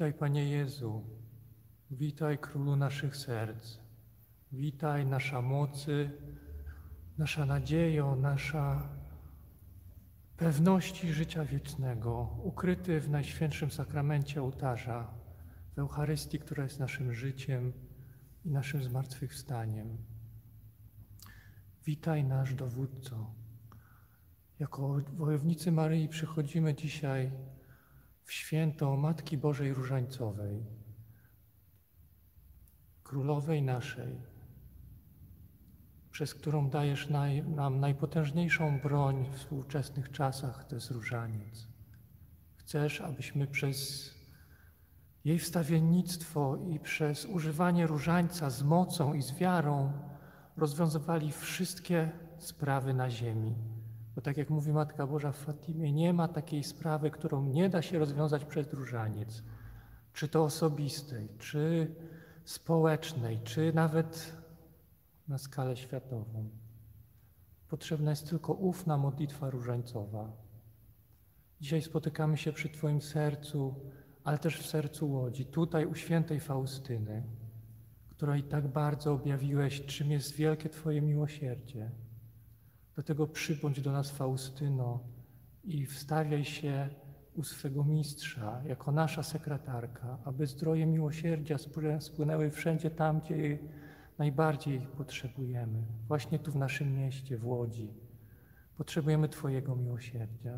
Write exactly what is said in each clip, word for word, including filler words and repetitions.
Witaj, Panie Jezu, witaj, Królu naszych serc, witaj, nasza mocy, nasza nadziejo, nasza pewności życia wiecznego, ukryty w Najświętszym Sakramencie ołtarza, w Eucharystii, która jest naszym życiem i naszym zmartwychwstaniem. Witaj, nasz dowódco. Jako wojownicy Maryi przychodzimy dzisiaj w święto Matki Bożej Różańcowej, Królowej naszej, przez którą dajesz naj, nam najpotężniejszą broń w współczesnych czasach, to jest różaniec. Chcesz, abyśmy przez jej wstawiennictwo i przez używanie różańca z mocą i z wiarą rozwiązywali wszystkie sprawy na ziemi. Bo tak jak mówi Matka Boża w Fatimie, nie ma takiej sprawy, którą nie da się rozwiązać przez różaniec. Czy to osobistej, czy społecznej, czy nawet na skalę światową. Potrzebna jest tylko ufna modlitwa różańcowa. Dzisiaj spotykamy się przy Twoim sercu, ale też w sercu Łodzi, tutaj u świętej Faustyny, której tak bardzo objawiłeś, czym jest wielkie Twoje miłosierdzie. Dlatego przybądź do nas, Faustyno, i wstawiaj się u swego mistrza, jako nasza sekretarka, aby zdroje miłosierdzia spłynęły wszędzie tam, gdzie je najbardziej potrzebujemy. Właśnie tu w naszym mieście, w Łodzi. Potrzebujemy Twojego miłosierdzia.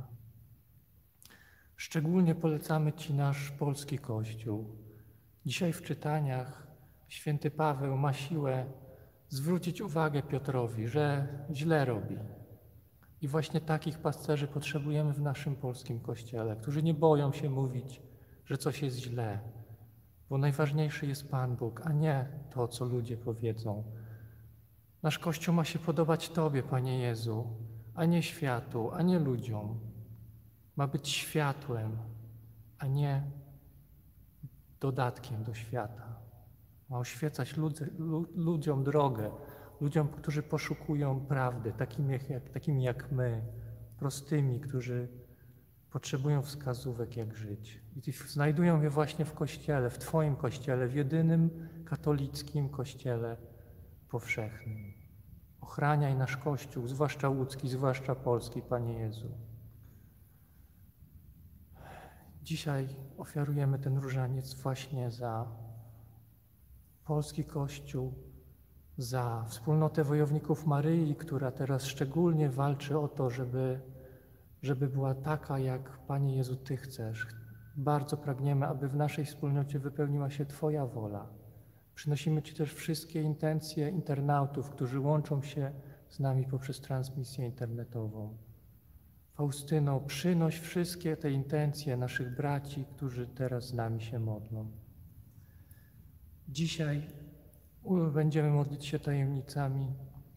Szczególnie polecamy Ci nasz polski Kościół. Dzisiaj w czytaniach święty Paweł ma siłę zwrócić uwagę Piotrowi, że źle robi. I właśnie takich pasterzy potrzebujemy w naszym polskim Kościele, którzy nie boją się mówić, że coś jest źle, bo najważniejszy jest Pan Bóg, a nie to, co ludzie powiedzą. Nasz Kościół ma się podobać Tobie, Panie Jezu, a nie światu, a nie ludziom. Ma być światłem, a nie dodatkiem do świata. Ma oświecać ludzi, ludziom drogę, ludziom, którzy poszukują prawdy, takimi jak, takimi jak my, prostymi, którzy potrzebują wskazówek, jak żyć. I znajdują je właśnie w Kościele, w Twoim Kościele, w jedynym katolickim Kościele powszechnym. Ochraniaj nasz Kościół, zwłaszcza łódzki, zwłaszcza polski, Panie Jezu. Dzisiaj ofiarujemy ten różaniec właśnie za polski Kościół, za wspólnotę wojowników Maryi, która teraz szczególnie walczy o to, żeby, żeby była taka, jak Panie Jezu Ty chcesz. Bardzo pragniemy, aby w naszej wspólnocie wypełniła się Twoja wola. Przynosimy Ci też wszystkie intencje internautów, którzy łączą się z nami poprzez transmisję internetową. Faustyno, przynoś wszystkie te intencje naszych braci, którzy teraz z nami się modlą. Dzisiaj będziemy modlić się tajemnicami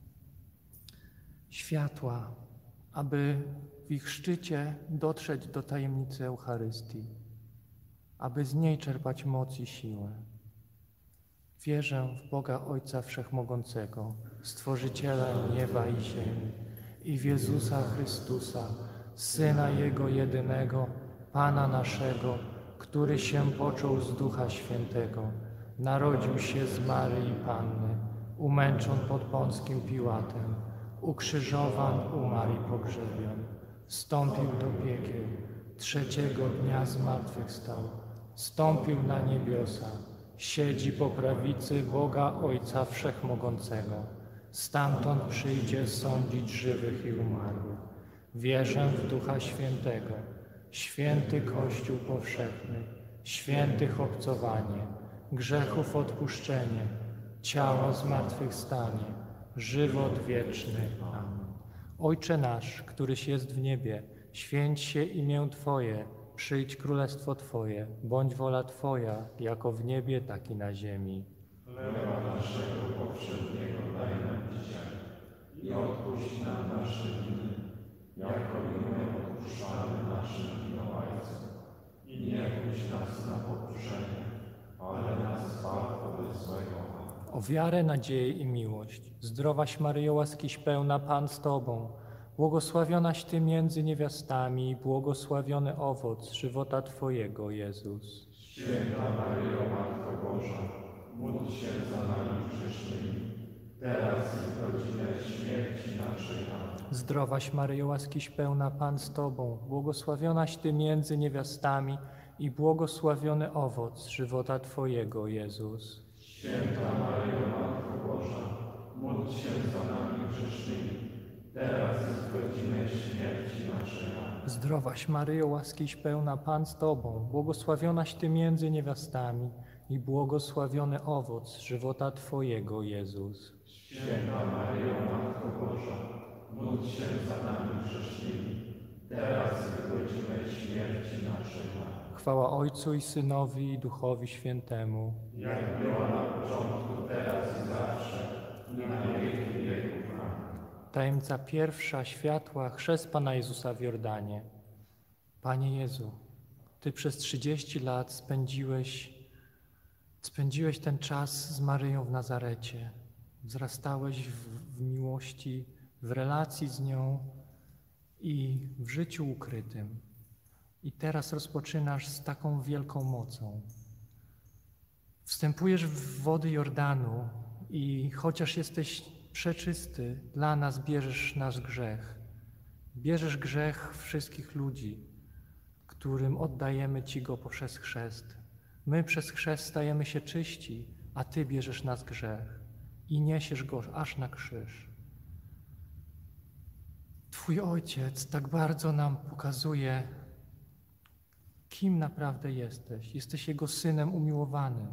światła, aby w ich szczycie dotrzeć do tajemnicy Eucharystii, aby z niej czerpać moc i siłę. Wierzę w Boga Ojca Wszechmogącego, Stworzyciela nieba i ziemi, i w Jezusa Chrystusa, Syna Jego jedynego, Pana naszego, który się począł z Ducha Świętego, narodził się z Maryi Panny, umęczon pod Pąckim Piłatem, ukrzyżowan, umarł i pogrzebion, wstąpił do piekieł, trzeciego dnia zmartwychwstał, wstąpił na niebiosa, siedzi po prawicy Boga Ojca Wszechmogącego, stamtąd przyjdzie sądzić żywych i umarłych. Wierzę w Ducha Świętego, święty Kościół powszechny, świętych obcowanie, grzechów odpuszczenie, ciało zmartwychwstanie, żywot wieczny. Amen. Ojcze nasz, któryś jest w niebie, święć się imię Twoje, przyjdź królestwo Twoje, bądź wola Twoja, jako w niebie, tak i na ziemi. Chleba naszego powszedniego daj nam dzisiaj i odpuść nam nasze winy, jako i my odpuszczamy naszym winowajcom. I nie wódź nas na pokuszenie, ale nas zbaw od złego. O wiarę, nadzieję i miłość. Zdrowaś Maryjo, łaskiś pełna, Pan z Tobą, błogosławionaś Ty między niewiastami i błogosławiony owoc żywota Twojego, Jezus. Święta Maryjo, Matko Boża, módl się za nami grzesznymi, teraz i w godzinę śmierci naszej. Amen. Zdrowaś Maryjo, łaskiś pełna, Pan z Tobą, błogosławionaś Ty między niewiastami i błogosławiony owoc żywota Twojego, Jezus. Święta Maryjo, Matko Boża, módl się za nami grzesznymi, teraz i w godzinę śmierci naszej. Amen. Zdrowaś Maryjo, łaskiś pełna, Pan z Tobą, błogosławionaś Ty między niewiastami i błogosławiony owoc żywota Twojego, Jezus. Święta Maryjo, Matko Boża, módl się za nami grzesznymi, teraz i w godzinę śmierci naszej. Amen. Chwała Ojcu i Synowi i Duchowi Świętemu. Jak była na początku, teraz i zawsze, i na wieki wieków. Amen. Tajemnica pierwsza światła, chrzest Pana Jezusa w Jordanie. Panie Jezu, Ty przez trzydzieści lat spędziłeś, spędziłeś ten czas z Maryją w Nazarecie. Wzrastałeś w, w miłości, w relacji z nią i w życiu ukrytym. I teraz rozpoczynasz z taką wielką mocą. Wstępujesz w wody Jordanu i chociaż jesteś przeczysty, dla nas bierzesz nasz grzech. Bierzesz grzech wszystkich ludzi, którym oddajemy Ci go poprzez chrzest. My przez chrzest stajemy się czyści, a Ty bierzesz nas grzech i niesiesz go aż na krzyż. Twój Ojciec tak bardzo nam pokazuje, kim naprawdę jesteś. Jesteś Jego Synem umiłowanym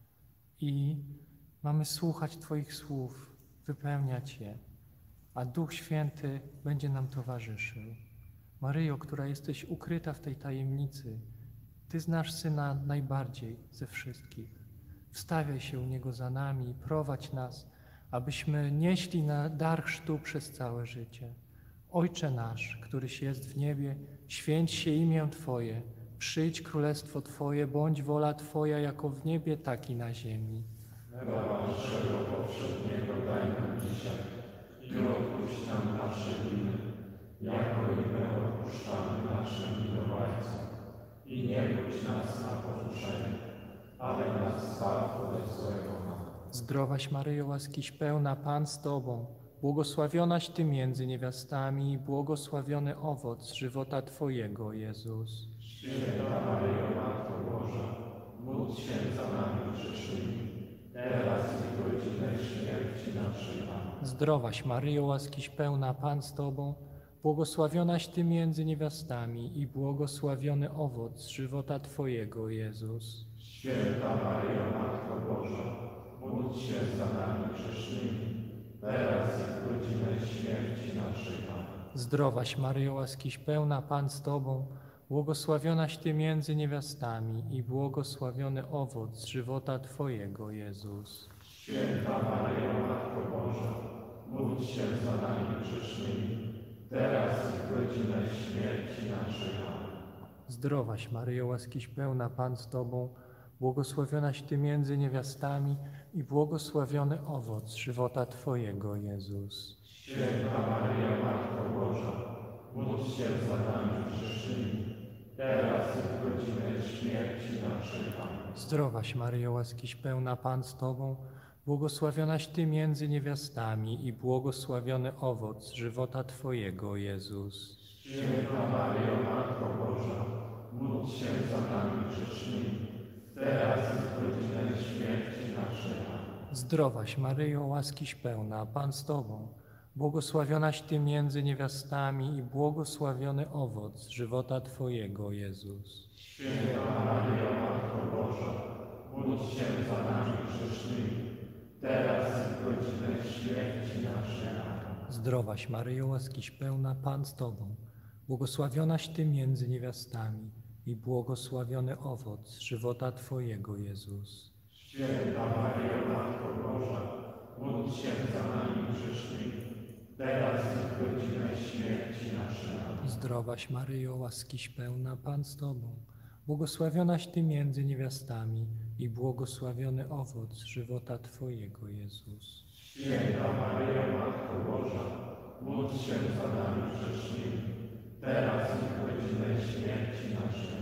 i mamy słuchać Twoich słów, wypełniać je, a Duch Święty będzie nam towarzyszył. Maryjo, która jesteś ukryta w tej tajemnicy, Ty znasz Syna najbardziej ze wszystkich. Wstawiaj się u Niego za nami i prowadź nas, abyśmy nieśli na dar chrztu przez całe życie. Ojcze nasz, któryś jest w niebie, święć się imię Twoje, przyjdź królestwo Twoje, bądź wola Twoja jako w niebie, tak i na ziemi. Chleba naszego powszedniego daj nam dzisiaj i odpuść nam nasze winy, jako i my odpuszczamy naszym winowajcom. I nie budź nas na pokuszenie, ale nas zbaw ode złego. Zdrowaś Maryjo, łaskiś pełna, Pan z Tobą, błogosławionaś Ty między niewiastami i błogosławiony owoc żywota Twojego, Jezus. Święta Maryjo, Matko Boża, módl się za nami grzesznymi, teraz i w godzinę śmierci naszej. Amen. Zdrowaś Maryjo, łaskiś pełna, Pan z Tobą, błogosławionaś Ty między niewiastami i błogosławiony owoc żywota Twojego, Jezus. Święta Maryjo, Matko Boża, módl się za nami grzesznymi, teraz i w godzinę śmierci naszej. Amen. Zdrowaś Maryjo, łaskiś pełna, Pan z Tobą, błogosławionaś Ty między niewiastami i błogosławiony owoc żywota Twojego, Jezus. Święta Maryjo, Matko Boża, módl się za nami grzesznymi, teraz i w godzinę śmierci naszej. Amen. Zdrowaś Maryjo, łaskiś pełna, Pan z Tobą, błogosławionaś Ty między niewiastami i błogosławiony owoc żywota Twojego, Jezus. Święta Maryjo, Matko Boża, módl się za nami grzesznymi, teraz i w godzinę śmierci naszej. Amen. Zdrowaś Maryjo, łaskiś pełna, Pan z Tobą, błogosławionaś Ty między niewiastami i błogosławiony owoc żywota Twojego, Jezus. Święta Maryjo, Matko Boża, módl się za nami grzesznymi, teraz i w godzinę śmierci naszej. Amen. Zdrowaś Maryjo, łaskiś pełna, Pan z Tobą, błogosławionaś Ty między niewiastami i błogosławiony owoc żywota Twojego, Jezus. Święta Maryjo, Matko Boża, módl się za nami grzesznymi, teraz i w godzinę śmierci naszej. Amen. Zdrowaś Maryjo, łaskiś pełna, Pan z Tobą, błogosławionaś Ty między niewiastami i błogosławiony owoc żywota Twojego, Jezus. Święta Maryjo, Matko Boża, módl się za nami grzesznymi, teraz i w godzinę śmierci naszej. Amen. Zdrowaś Maryjo, łaskiś pełna, Pan z Tobą, błogosławionaś Ty między niewiastami i błogosławiony owoc żywota Twojego, Jezus. Święta Maryjo, Matko Boża, módl się za nami grzesznymi, teraz i w godzinę śmierci naszej. Amen.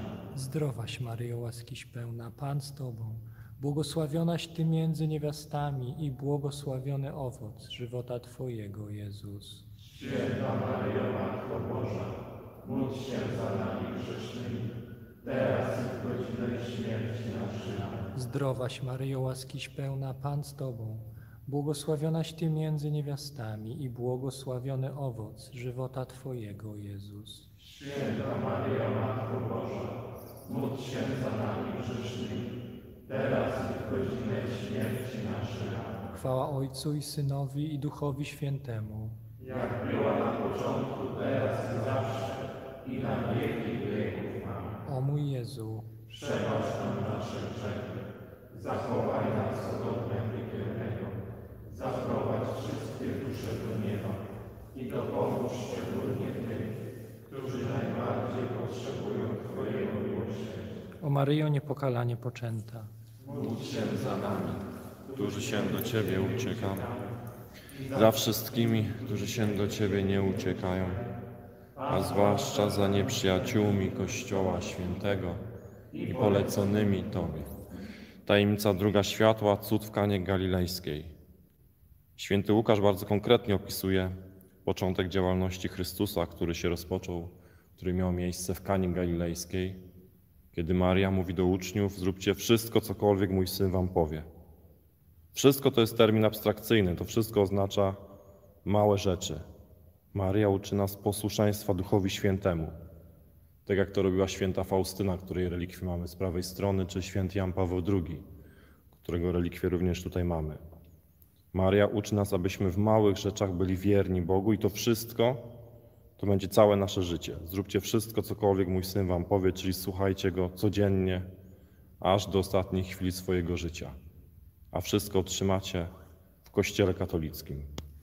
Zdrowaś Maryjo, łaskiś pełna, Pan z Tobą, błogosławionaś Ty między niewiastami i błogosławiony owoc żywota Twojego, Jezus. Święta Maryjo, Matko Boża, módl się za nami grzesznymi, teraz i w godzinę śmierci naszej. Zdrowaś Maryjo, łaskiś pełna, Pan z Tobą, błogosławionaś Ty między niewiastami i błogosławiony owoc żywota Twojego, Jezus. Święta Maryjo, Matko Boża, módl się za nami grzesznymi, teraz i w godzinę śmierci naszej. Chwała Ojcu i Synowi i Duchowi Świętemu. Jak była na początku, teraz i zawsze, i na wieki wieków. Amen. O mój Jezu, Przebacz nam nasze grzechy, zachowaj nas od ognia piekielnego, zaprowadź wszystkie dusze do nieba i dopomóż szczególnie tym, którzy najbardziej potrzebują Twojego miłosierdzia. o Maryjo niepokalanie poczęta, Módl się za nami, którzy się do Ciebie uciekamy, za wszystkimi, którzy się do Ciebie nie uciekają, a zwłaszcza za nieprzyjaciółmi Kościoła Świętego i poleconymi Tobie. Tajemnica druga światła, cud w Kanie Galilejskiej. Święty Łukasz bardzo konkretnie opisuje początek działalności Chrystusa, który się rozpoczął, który miał miejsce w Kanie Galilejskiej, kiedy Maria mówi do uczniów: zróbcie wszystko, cokolwiek mój syn wam powie. Wszystko to jest termin abstrakcyjny, to wszystko oznacza małe rzeczy. Maria uczy nas posłuszeństwa Duchowi Świętemu, tak jak to robiła święta Faustyna, której relikwie mamy z prawej strony, czy święty Jan Paweł drugi, którego relikwie również tutaj mamy. Maria uczy nas, abyśmy w małych rzeczach byli wierni Bogu i to wszystko to będzie całe nasze życie. Zróbcie wszystko, cokolwiek mój syn wam powie, czyli słuchajcie go codziennie, aż do ostatniej chwili swojego życia. A wszystko otrzymacie w Kościele katolickim.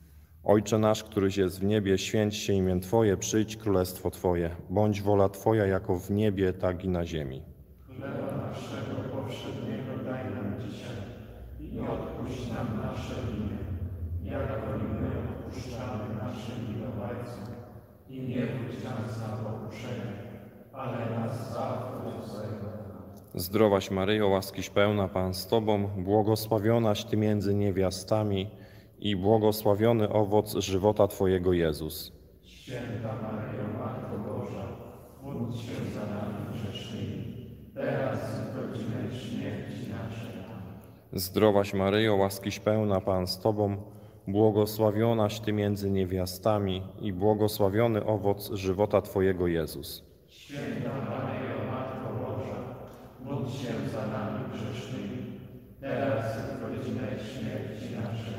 Ojcze nasz, któryś jest w niebie, święć się imię Twoje, przyjdź królestwo Twoje, bądź wola Twoja jako w niebie, tak i na ziemi. chleba naszego powszedniego daj nam dzisiaj i odpuść nam nasze winy, jako i my odpuszczamy naszym winowajcom. I nie wódź nas na pokuszenie, ale nas zbaw od złego. Zdrowaś Maryjo, łaskiś pełna, Pan z Tobą, błogosławionaś Ty między niewiastami i błogosławiony owoc żywota Twojego, Jezus. Święta Maryjo, Matko Boża, módl się za nami grzesznymi, teraz i w godzinę śmierci naszej. Zdrowaś Maryjo, łaskiś pełna, Pan z Tobą, błogosławionaś Ty między niewiastami i błogosławiony owoc żywota Twojego, Jezus. Święta Maryjo, Matko Boża, módl się za nami grzesznymi, teraz i w godzinę śmierci naszej.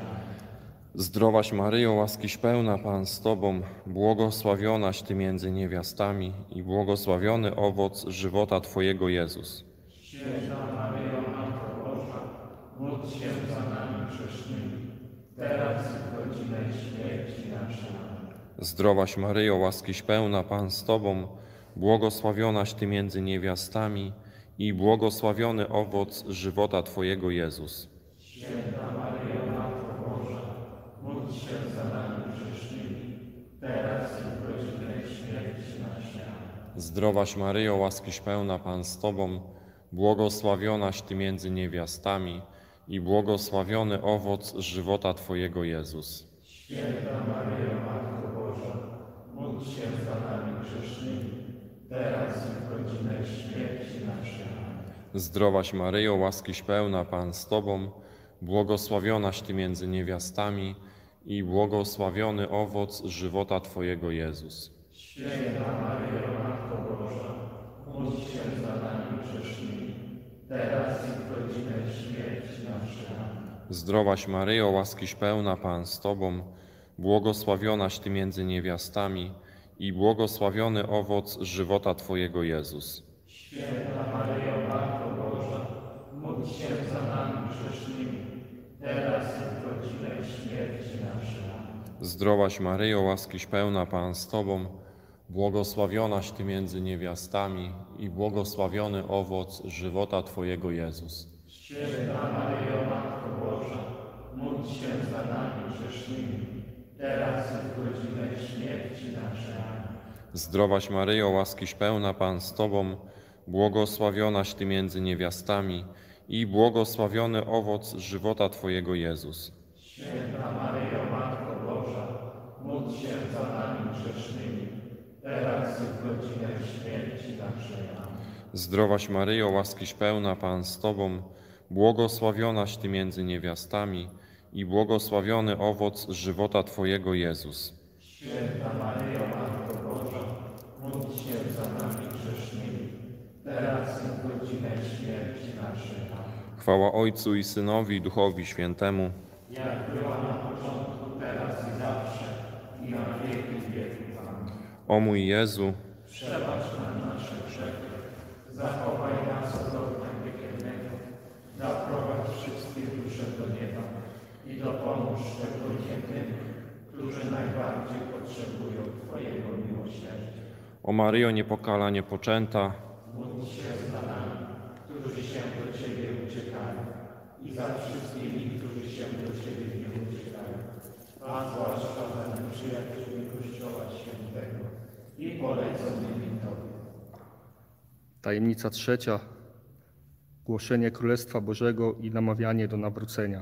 Zdrowaś Maryjo, łaskiś pełna, Pan z Tobą, błogosławionaś Ty między niewiastami i błogosławiony owoc żywota Twojego, Jezus. Święta Maryjo, Matko Boża, módl się za nami grzesznymi, teraz i w godzinę śmierci naszej. Zdrowaś Maryjo, łaskiś pełna, Pan z Tobą, błogosławionaś Ty między niewiastami i błogosławiony owoc żywota Twojego, Jezus. Święta Maryjo, Matko Boża, módl się za nami grzesznymi, teraz i w godzinę śmierci naszej. Zdrowaś Maryjo, łaskiś pełna, Pan z Tobą, błogosławionaś Ty między niewiastami i błogosławiony owoc żywota Twojego, Jezus. Święta Maryjo, Matko Boża, módl się za nami grzesznymi, teraz i w godzinę śmierci naszej. Zdrowaś Maryjo, łaskiś pełna, Pan z Tobą, błogosławionaś Ty między niewiastami i błogosławiony owoc żywota Twojego, Jezus. Święta Maryjo, Matko Boża, módl się za nami grzesznymi, teraz i w godzinę śmierci naszej. Zdrowaś Maryjo, łaskiś pełna, Pan z Tobą, błogosławionaś Ty między niewiastami i błogosławiony owoc żywota Twojego, Jezus. Święta Maryjo, Matko Boża, módl się za nami grzesznymi, teraz i w godzinę śmierci naszej. Zdrowaś Maryjo, łaskiś pełna, Pan z Tobą, błogosławionaś Ty między niewiastami i błogosławiony owoc żywota Twojego, Jezus. Święta Maryjo, Matko Boża, módl się za nami grzesznymi, teraz i w godzinę śmierci naszej. Zdrowaś Maryjo, łaskiś pełna, Pan z Tobą, błogosławionaś Ty między niewiastami i błogosławiony owoc żywota Twojego Jezus. Święta Maryjo, Matko Boża, módl się za nami grzesznymi, teraz i w godzinę śmierci naszej. Amen. Zdrowaś Maryjo, łaskiś pełna, Pan z Tobą, błogosławionaś Ty między niewiastami i błogosławiony owoc żywota Twojego Jezus. Święta Maryjo, Matko Boża, módl się za nami grzesznymi, teraz i w godzinę śmierci naszej. Amen. Chwała Ojcu i Synowi, i Duchowi Świętemu. Jak była na początku, teraz i zawsze, i na wieki wieków. Amen. O mój Jezu, Przebacz nam nasze grzechy, zachowaj nas od ognia piekielnego, zaprowadź wszystkie dusze do nieba i dopomóż szczególnie tym, którzy najbardziej potrzebują Twojego miłosierdzia. o Maryjo niepokalanie poczęta, Módl się za nami, którzy się do Ciebie uciekają, i za wszystkimi, którzy się do Ciebie nie uciekają, a zwłaszcza za nieprzyjaciółmi Kościoła Świętego i poleconymi Tobie. Tajemnica trzecia. Głoszenie Królestwa Bożego i namawianie do nawrócenia.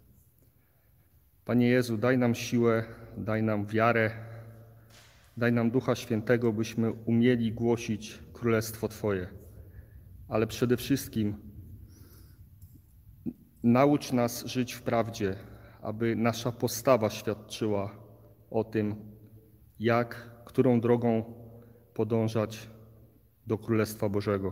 Panie Jezu, daj nam siłę, daj nam wiarę, daj nam Ducha Świętego, byśmy umieli głosić Królestwo Twoje. Ale przede wszystkim naucz nas żyć w prawdzie, aby nasza postawa świadczyła o tym, jak, którą drogą podążać do Królestwa Bożego.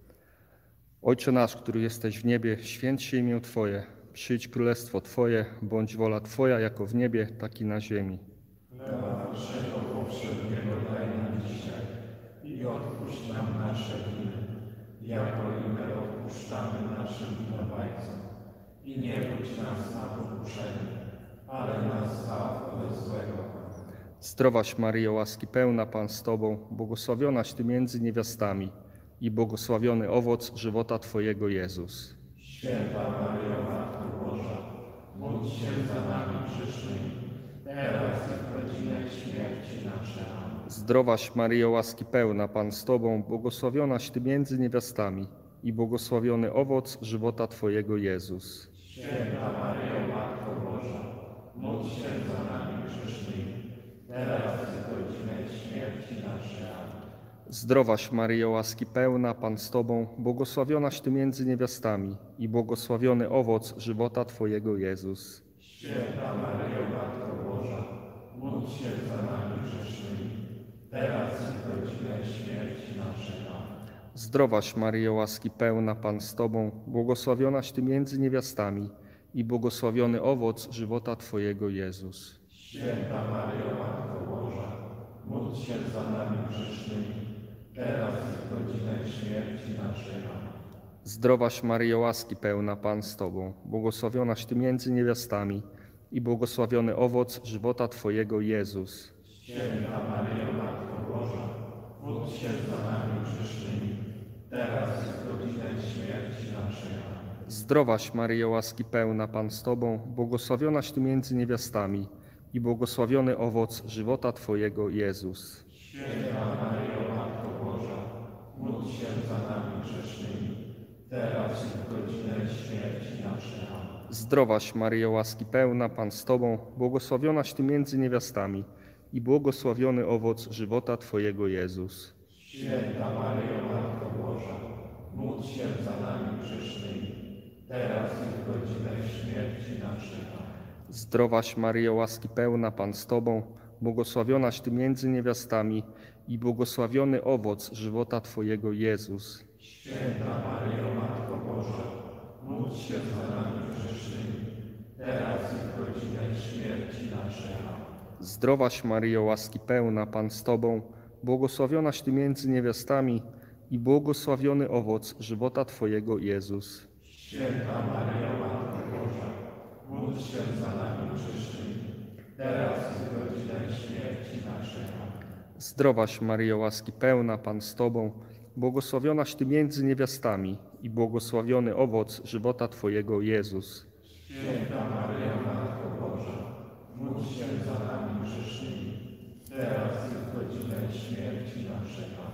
Ojcze nasz, który jesteś w niebie, święć się imię Twoje, przyjdź królestwo Twoje, bądź wola Twoja jako w niebie, tak i na ziemi. Chleba naszego powszedniego daj nam dzisiaj i odpuść nam nasze winy, jako i my odpuszczamy naszym winowajcom. I nie wódź nas na pokuszenie, ale nas zbaw od złego. Zdrowaś Maryjo, łaski pełna, Pan z Tobą, błogosławionaś Ty między niewiastami i błogosławiony owoc żywota Twojego Jezus. Święta Maryjo, Matko Boża, módl się za nami grzesznymi, teraz i w godzinę śmierci naszej. Amen. Zdrowaś Maryjo, łaski pełna, Pan z Tobą, błogosławionaś Ty między niewiastami i błogosławiony owoc żywota Twojego Jezus. Święta Maryjo, Matko Boża, módl się za nami grzesznymi, teraz i w godzinę śmierci naszej. Amen. Zdrowaś Maryjo, łaski pełna, Pan z Tobą, błogosławionaś Ty między niewiastami i błogosławiony owoc żywota Twojego Jezus. Święta Maryjo, Matko Boża, módl się za nami grzesznymi, teraz i w godzinę śmierci naszej. Amen. Zdrowaś Maryjo, łaski pełna, Pan z Tobą, błogosławionaś Ty między niewiastami i błogosławiony owoc żywota Twojego Jezus. Święta Maryjo, Matko Boża, módl się za nami grzesznymi, teraz i w godzinę śmierci naszej. Amen. Zdrowaś Maryjo, łaski pełna, Pan z Tobą, błogosławionaś Ty między niewiastami i błogosławiony owoc żywota Twojego Jezus. Święta Maryjo, Matko Boża, módl się za nami grzesznymi, teraz i w godzinę śmierci naszej. Amen. Zdrowaś Maryjo, łaski pełna, Pan z Tobą, błogosławionaś Ty między niewiastami i błogosławiony owoc żywota Twojego Jezus. Święta Maryjo, Matko Boża, módl się za nami grzesznymi, teraz i w godzinę śmierci naszej. Amen. Zdrowaś Maryjo, łaski pełna, Pan z Tobą, błogosławionaś Ty między niewiastami i błogosławiony owoc żywota Twojego Jezus. Święta Maryjo, Matko Boża, módl się za nami grzesznymi, teraz i w godzinę śmierci naszej. Amen. Zdrowaś Maryjo, łaski pełna, Pan z Tobą, błogosławionaś Ty między niewiastami i błogosławiony owoc żywota Twojego Jezus. Święta Maryjo, Matko Boża, módl się za nami grzesznymi, teraz i w godzinę śmierci naszej. Amen. Zdrowaś Maryjo, łaski pełna, Pan z Tobą, błogosławionaś Ty między niewiastami i błogosławiony owoc żywota Twojego Jezus. Święta Maryjo, Matko Boża, módl się za nami grzesznymi, teraz i w godzinę śmierci naszej. Amen. Zdrowaś Maryjo, łaski pełna, Pan z Tobą, błogosławionaś Ty między niewiastami i błogosławiony owoc żywota Twojego Jezus. Święta Maryjo, Matko Boża, módl się za nami grzesznymi, teraz i w godzinę śmierci naszej. Amen.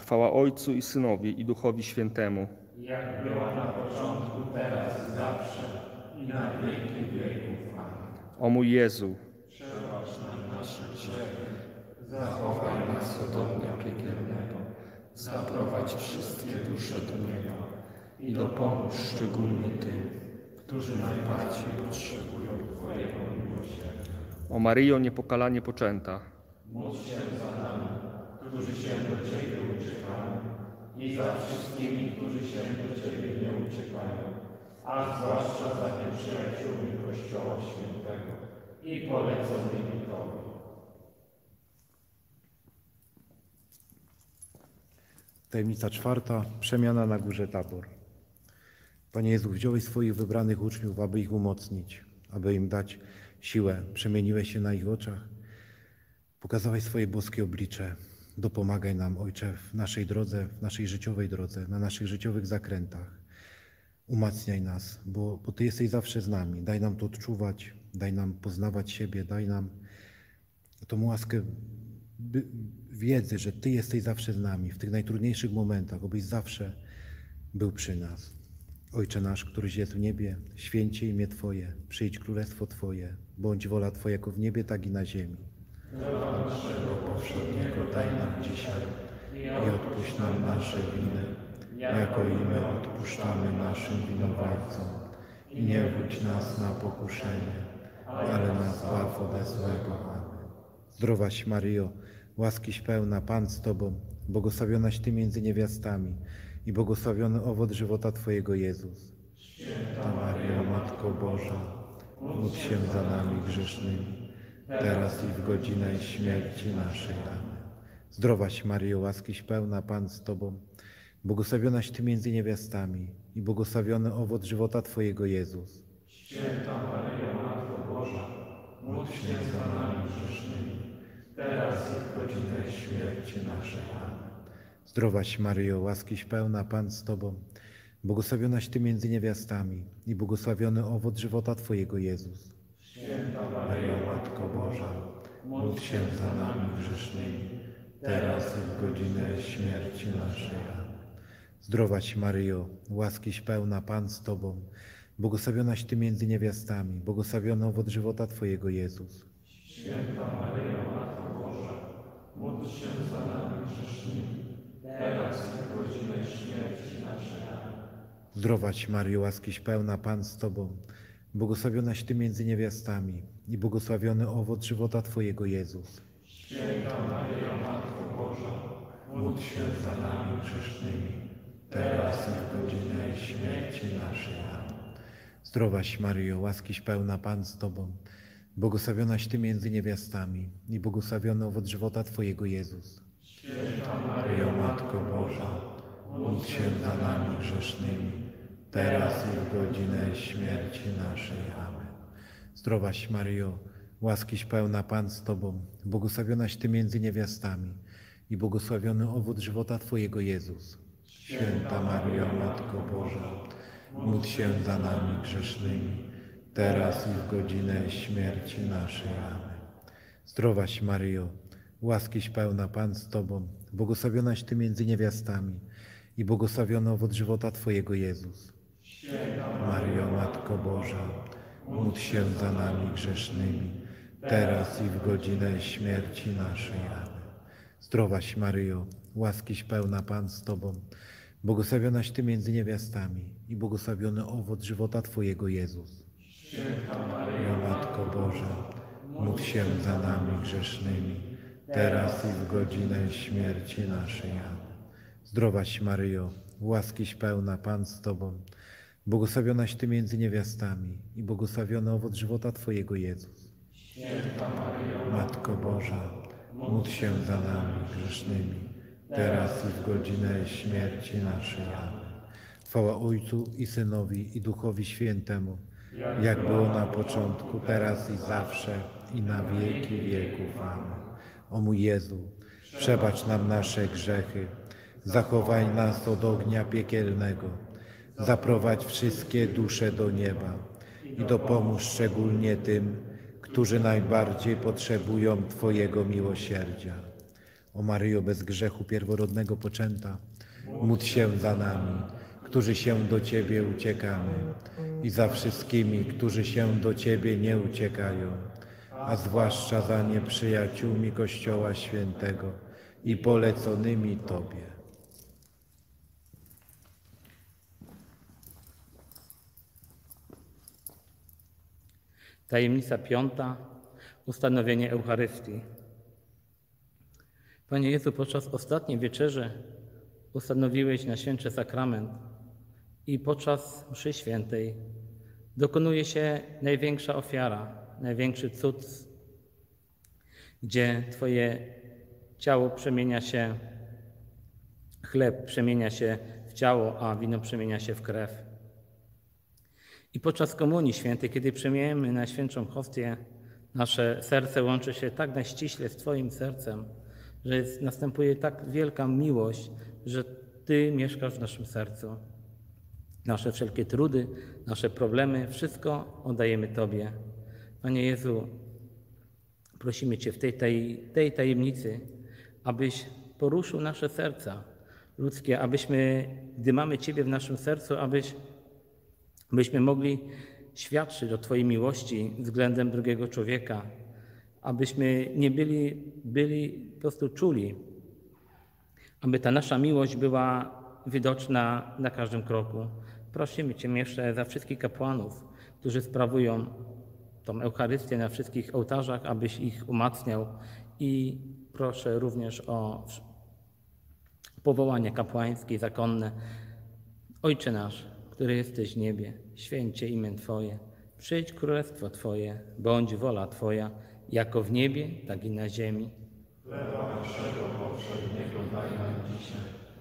Chwała Ojcu i Synowi i Duchowi Świętemu. Jak była na początku, teraz i zawsze, i na wieki wieków. Amen. O mój Jezu, Przebacz nam nasze grzechy, zachowaj nas od ognia piekielnego, zaprowadź wszystkie dusze do nieba i dopomóż szczególnie tym, którzy najbardziej potrzebują Twojego miłosierdzia. o Maryjo niepokalanie poczęta, Módl się za nami, którzy się do Ciebie uciekają, i za wszystkimi, którzy się do Ciebie nie uciekają, a zwłaszcza za nieprzyjaciółmi Kościoła Świętego i poleconymi Tobie. Tajemnica czwarta. Przemiana na górze Tabor. Panie Jezu, wziąłeś swoich wybranych uczniów, aby ich umocnić, aby im dać siłę. Przemieniłeś się na ich oczach. Pokazałeś swoje boskie oblicze. Dopomagaj nam, Ojcze, w naszej drodze, w naszej życiowej drodze, na naszych życiowych zakrętach. Umacniaj nas, bo, bo Ty jesteś zawsze z nami. Daj nam to odczuwać, daj nam poznawać siebie, daj nam tą łaskę by, wiedzy, że Ty jesteś zawsze z nami w tych najtrudniejszych momentach, obyś zawsze był przy nas. Ojcze nasz, któryś jest w niebie, święcie imię Twoje, przyjdź królestwo Twoje, bądź wola Twoja jako w niebie, tak i na ziemi. Chleba naszego powszedniego daj nam dzisiaj i odpuść nam nasze winy, jako i my odpuszczamy naszym winowajcom. I nie wódź nas na pokuszenie, ale nas zbaw ode złego. Amen. Zdrowaś Maryjo, łaskiś pełna, Pan z Tobą, błogosławionaś Ty między niewiastami i błogosławiony owoc żywota Twojego Jezus. Święta Maryjo, Matko Boża, módl się za nami grzesznymi, teraz i w godzinę śmierci naszej. Amen. Zdrowaś Maryjo, łaskiś pełna, Pan z Tobą, błogosławionaś Ty między niewiastami i błogosławiony owoc żywota Twojego Jezus. Święta Maryjo, Matko Boża, módl się za nami grzesznymi, teraz i w godzinę śmierci naszej. Amen. Zdrowaś Maryjo, łaskiś pełna, Pan z Tobą, błogosławionaś Ty między niewiastami i błogosławiony owoc żywota Twojego Jezus. Święta Maryjo, Matko Boża, módl się za nami grzesznymi, teraz i w godzinę śmierci naszej. Amen. Zdrowaś Maryjo, łaskiś pełna, Pan z Tobą, błogosławionaś Ty między niewiastami, błogosławiony owoc żywota Twojego Jezus. Święta Maryjo, Matko Boża, módl się za nami grzesznymi, teraz i w godzinę śmierci naszej. Amen. Zdrowaś Maryjo, łaskiś pełna, Pan z Tobą, błogosławionaś Ty między niewiastami i błogosławiony owoc żywota Twojego Jezus. Święta Maryjo, Matko Boża, módl się za nami grzesznymi, teraz i w godzinę śmierci naszej. Amen. Zdrowaś Maryjo, łaskiś pełna, Pan z Tobą, błogosławionaś Ty między niewiastami i błogosławiony owoc żywota Twojego Jezus. Święta Maryjo, Matko Boża, módl się za nami grzesznymi, teraz i w godzinę śmierci naszej. Amen. Zdrowaś Maryjo, łaskiś pełna, Pan z Tobą, błogosławionaś Ty między niewiastami i błogosławiony owoc żywota Twojego Jezus. Święta Maryjo, Matko Boża, módl się za nami grzesznymi, teraz i w godzinę śmierci naszej. Amen. Zdrowaś Maryjo, łaskiś pełna, Pan z Tobą, błogosławionaś Ty między niewiastami i błogosławiony owoc żywota Twojego Jezus. Święta Maryjo, Matko Boża, módl się za nami grzesznymi, teraz i w godzinę śmierci naszej. Amen. Zdrowaś Maryjo, łaskiś pełna, Pan z Tobą, błogosławionaś Ty między niewiastami i błogosławiony owoc żywota Twojego Jezus. Święta Maryjo, Matko Boża, módl się za nami grzesznymi, teraz i w godzinę śmierci naszej. Amen. Zdrowaś Maryjo, łaskiś pełna, Pan z Tobą, błogosławionaś Ty między niewiastami i błogosławiony owoc żywota Twojego Jezus. Święta Maryjo, Matko Boża, módl się za nami grzesznymi, teraz i w godzinę śmierci naszej. Amen. Chwała Ojcu i Synowi i Duchowi Świętemu, jak było na początku, teraz i zawsze, i na wieki wieków. Amen. O mój Jezu, przebacz nam nasze grzechy, zachowaj nas od ognia piekielnego, zaprowadź wszystkie dusze do nieba i dopomóż szczególnie tym, którzy najbardziej potrzebują Twojego miłosierdzia. O Maryjo bez grzechu pierworodnego poczęta, módl się za nami, którzy się do Ciebie uciekamy i za wszystkimi, którzy się do Ciebie nie uciekają, a zwłaszcza za nieprzyjaciółmi Kościoła Świętego i poleconymi Tobie. Tajemnica piąta. Ustanowienie Eucharystii. Panie Jezu, podczas ostatniej wieczerzy ustanowiłeś Najświętszy Sakrament i podczas mszy świętej dokonuje się największa ofiara, największy cud, gdzie Twoje ciało przemienia się, chleb przemienia się w ciało, a wino przemienia się w krew. I podczas Komunii Świętej, kiedy przyjmujemy Najświętszą Hostię, nasze serce łączy się tak najściśle z Twoim sercem, że jest, następuje tak wielka miłość, że Ty mieszkasz w naszym sercu. Nasze wszelkie trudy, nasze problemy, wszystko oddajemy Tobie. Panie Jezu, prosimy Cię w tej, tej, tej tajemnicy, abyś poruszył nasze serca ludzkie, abyśmy, gdy mamy Ciebie w naszym sercu, abyś, abyśmy mogli świadczyć o Twojej miłości względem drugiego człowieka, abyśmy nie byli, byli po prostu czuli, aby ta nasza miłość była widoczna na każdym kroku. Prosimy Cię jeszcze za wszystkich kapłanów, którzy sprawują tą Eucharystię na wszystkich ołtarzach, abyś ich umacniał i proszę również o powołanie kapłańskie, zakonne. Ojcze nasz, który jesteś w niebie, święcie imię Twoje, przyjdź królestwo Twoje, bądź wola Twoja, jako w niebie, tak i na ziemi. Chleba naszego powszedniego daj nam dzisiaj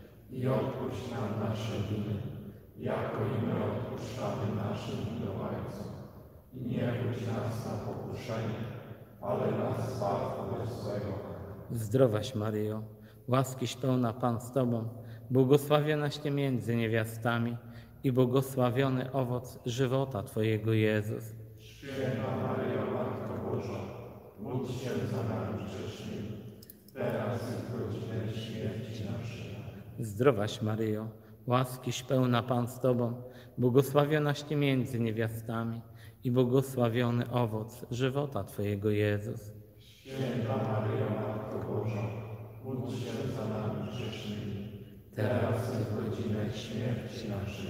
i odpuść nam nasze winy, jako i my odpuszczamy naszym winowajcom. I nie wódź nas na pokuszenie, ale nas zbaw od złego. Zdrowaś Maryjo, łaskiś pełna Pan z Tobą, błogosławionaś Ty między niewiastami i błogosławiony owoc żywota Twojego Jezus. Święta Maryjo, Matko Boża, módl się za nami grzesznymi, teraz i w godzinę śmierci naszej. Zdrowaś Maryjo, łaskiś pełna Pan z Tobą, błogosławionaś Ty między niewiastami i błogosławiony owoc żywota Twojego Jezus. Święta Maryjo, Matko Boża, módl się za nami grzesznymi, teraz i w godzinę śmierci naszej.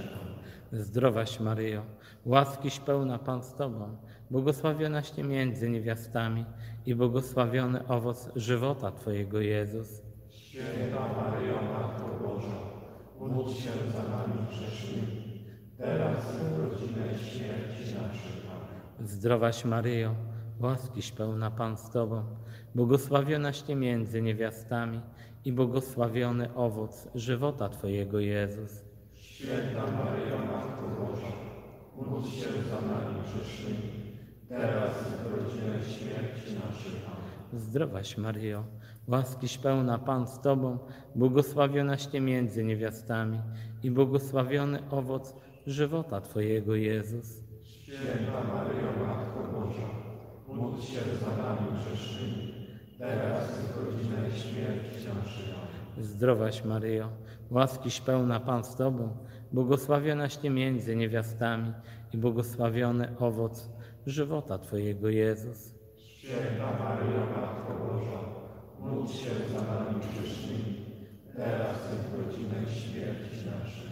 Zdrowaś Maryjo, łaskiś pełna Pan z Tobą, błogosławionaś Ty między niewiastami i błogosławiony owoc żywota Twojego Jezus. Święta Maryjo, Matko Boża, módl się za nami grzesznymi, teraz i w godzinę śmierci naszej. Zdrowaś Maryjo, łaskiś pełna Pan z Tobą, błogosławionaś Ty między niewiastami i błogosławiony owoc żywota Twojego Jezus. Święta Maryjo, Matko Boża, módl się za nami grzesznymi, teraz i w godzinę śmierci naszej. Zdrowaś Maryjo, łaskiś pełna Pan z Tobą, błogosławionaś Ty między niewiastami i błogosławiony owoc żywota Twojego Jezus. Święta Maryjo, Matko Boża, módl się za nami grzesznymi, teraz i w godzinę śmierci naszej. Zdrowaś Maryjo, łaskiś pełna Pan z Tobą, błogosławionaś Ty między niewiastami i błogosławiony owoc żywota Twojego Jezus. Święta Maryjo, Matko Boża, módl się za nami grzesznymi, teraz i w godzinę śmierci naszej.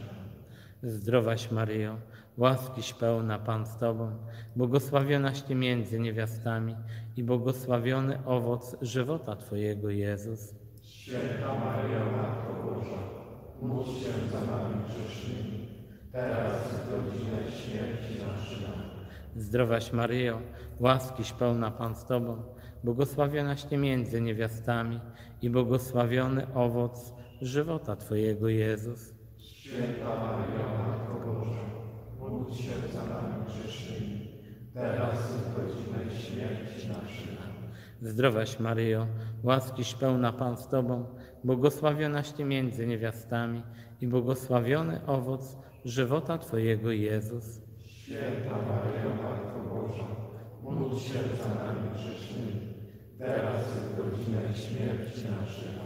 Zdrowaś Maryjo, łaskiś pełna Pan z Tobą, błogosławionaś Ty między niewiastami i błogosławiony owoc żywota Twojego Jezus. Święta Maryjo, Matko Boża, módl się za nami grzesznymi, teraz i w godzinę śmierci naszej. Zdrowaś Maryjo, łaskiś pełna Pan z Tobą, błogosławionaś Ty między niewiastami i błogosławiony owoc żywota Twojego Jezus. Święta Maryjo, Matko Boża, módl się za nami grzesznymi, teraz i w godzinę śmierci naszej. Zdrowaś Maryjo, łaskiś pełna Pan z Tobą, błogosławionaś Ty między niewiastami i błogosławiony owoc żywota Twojego Jezus. Święta Maryjo, Matko Boża, módl się za nami grzesznymi, teraz i w godzinę śmierci naszej.